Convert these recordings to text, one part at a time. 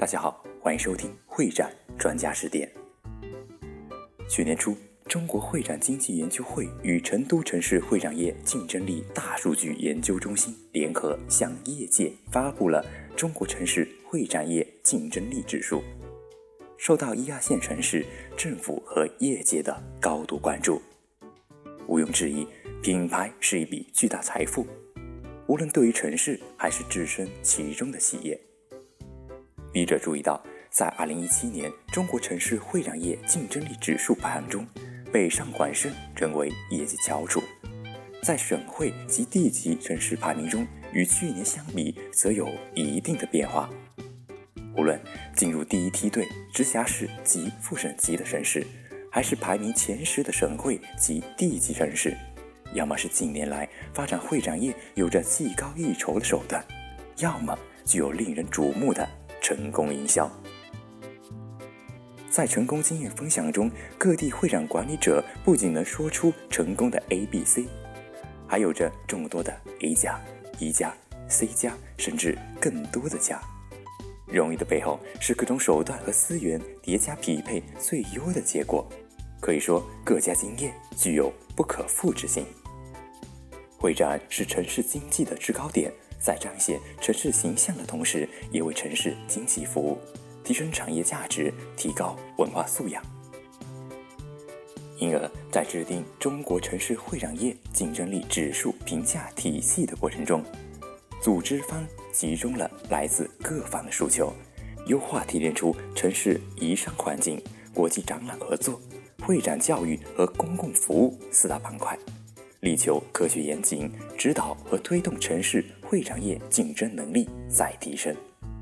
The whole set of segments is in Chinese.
大家好，欢迎收听会展专家视点。去年初，中国会展经济研究会与成都城市会展业竞争力大数据研究中心联合向业界发布了中国城市会展业竞争力指数，受到1、2线城市、政府和业界的高度关注。毋庸置疑，品牌是一笔巨大财富，无论对于城市还是置身其中的企业。笔者注意到，在2017年中国城市会展业竞争力指数排行中，北上广深成为业绩翘楚。在省会及地级城市排名中，与去年相比则有一定的变化。无论进入第一梯队直辖市及副省级的城市，还是排名前10的省会及地级城市，要么是近年来发展会展业有着技高一筹的手段，要么具有令人瞩目的成功营销。在成功经验分享中，各地会展管理者不仅能说出成功的 A、B、C， 还有着众多的 A 加、E 加、C 加，甚至更多的加。荣誉的背后是各种手段和资源叠加匹配最优的结果，可以说各家经验具有不可复制性。会展是城市经济的制高点，在彰显城市形象的同时，也为城市经济服务，提升产业价值，提高文化素养。因而，在制定中国城市会展业竞争力指数评价体系的过程中，组织方集中了来自各方的诉求，优化提炼出城市宜商环境、国际展览合作、会展教育和公共服务4大板块，力求科学严谨，指导和推动城市会展业竞争能力再提升。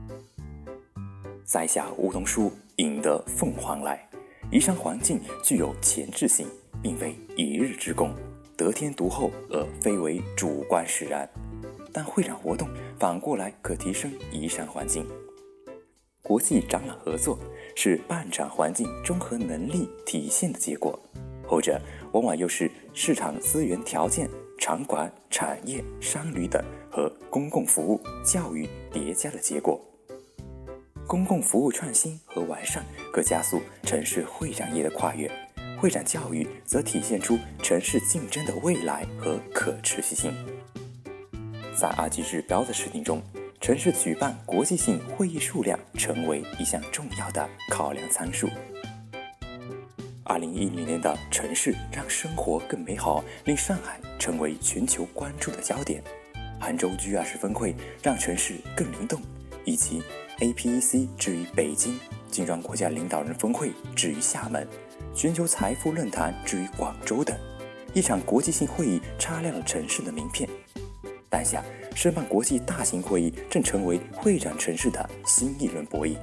栽下梧桐树，引得凤凰来。宜商环境具有前置性，并非一日之功，得天独厚而非为主观使然。但会展活动反过来可提升宜商环境。国际展览合作是办展环境综合能力体现的结果，后者往往又是市场资源条件、场馆、产业、商旅等和公共服务、教育叠加的结果。公共服务创新和完善可加速城市会展业的跨越，会展教育则体现出城市竞争的未来和可持续性。在2级指标的制定中，城市举办国际性会议数量成为一项重要的考量参数。2010年的城市让生活更美好，令上海成为全球关注的焦点。杭州 G20 峰会让城市更灵动，以及 APEC 置于北京，金砖国家领导人峰会置于厦门，全球财富论坛置于广州等，一场国际性会议擦亮了城市的名片。当下，申办国际大型会议正成为会展城市的新一轮博弈。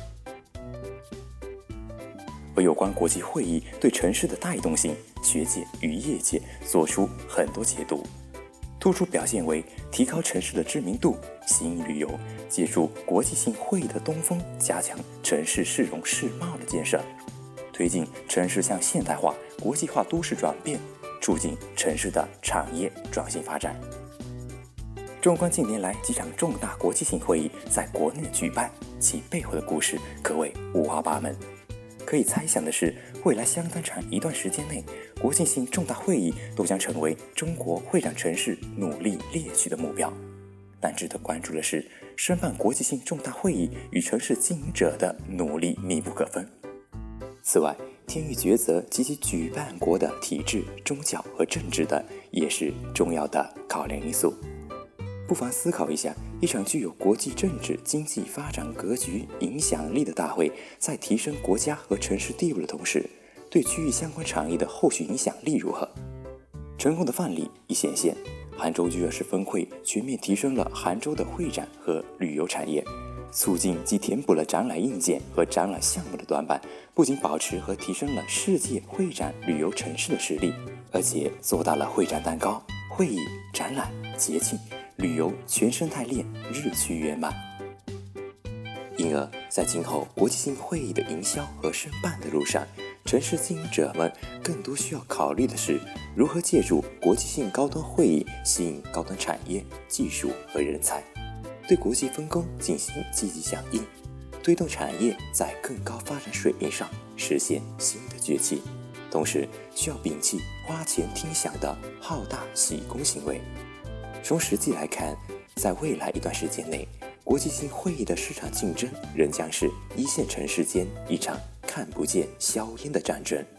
而有关国际会议对城市的带动性，学界与业界做出很多解读，突出表现为提高城市的知名度、吸引旅游，借助国际性会议的东风，加强城市市容市貌的建设，推进城市向现代化、国际化都市转变，促进城市的产业转型发展。纵观近年来几场重大国际性会议在国内的举办，其背后的故事可谓五花八门。可以猜想的是，未来相当长一段时间内，国际性重大会议都将成为中国会展城市努力猎取的目标。但值得关注的是，申办国际性重大会议与城市经营者的努力密不可分。此外，天域抉择及其举办国的体制、宗教和政治等也是重要的考量因素。不妨思考一下，一场具有国际政治、经济发展格局、影响力的大会，在提升国家和城市地位的同时，对区域相关产业的后续影响力如何？成功的范例已显现，杭州G20峰会全面提升了杭州的会展和旅游产业，促进及填补了展览硬件和展览项目的短板，不仅保持和提升了世界会展旅游城市的实力，而且做到了会展蛋糕、会议、展览、节庆、旅游全生态链日趋圆满。因而，在今后国际性会议的营销和申办的路上，城市经营者们更多需要考虑的是如何借助国际性高端会议吸引高端产业、技术和人才，对国际分工进行积极响应， 推动产业在更高发展水平上实现新的崛起，同时需要摒弃花钱听响的好大喜功行为。从实际来看，在未来一段时间内，国际性会议的市场竞争仍将是一线城市间一场看不见硝烟的战争。